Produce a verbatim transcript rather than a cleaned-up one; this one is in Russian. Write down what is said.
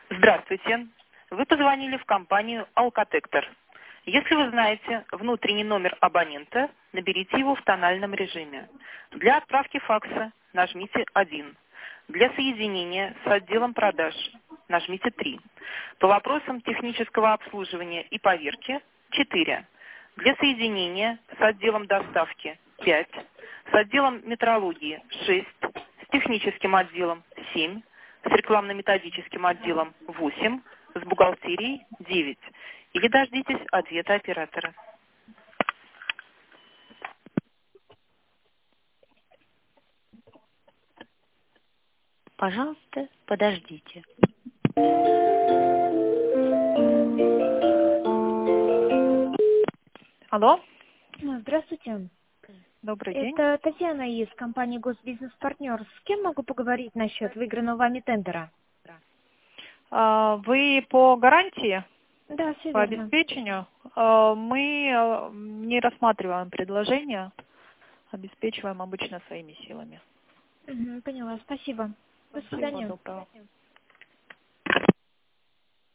Здравствуйте. Вы позвонили в компанию «Алкотектор». Если вы знаете внутренний номер абонента, наберите его в тональном режиме. Для отправки факса нажмите один. Для соединения с отделом продаж нажмите три. По вопросам технического обслуживания и поверки четыре. Для соединения с отделом доставки пять. С отделом метрологии шесть. С техническим отделом семь. С рекламно-методическим отделом восемь, с бухгалтерией девять. Или дождитесь ответа оператора. Пожалуйста, подождите. Алло, Здравствуйте. добрый день. Это Татьяна из компании «Госбизнес-партнер». С кем могу поговорить насчет выигранного вами тендера? А, Вы по гарантии, Да, все по верно. обеспечению, а, мы а, не рассматриваем предложения, обеспечиваем обычно своими силами. Мгм, поняла, спасибо. До Всего свидания. доброго.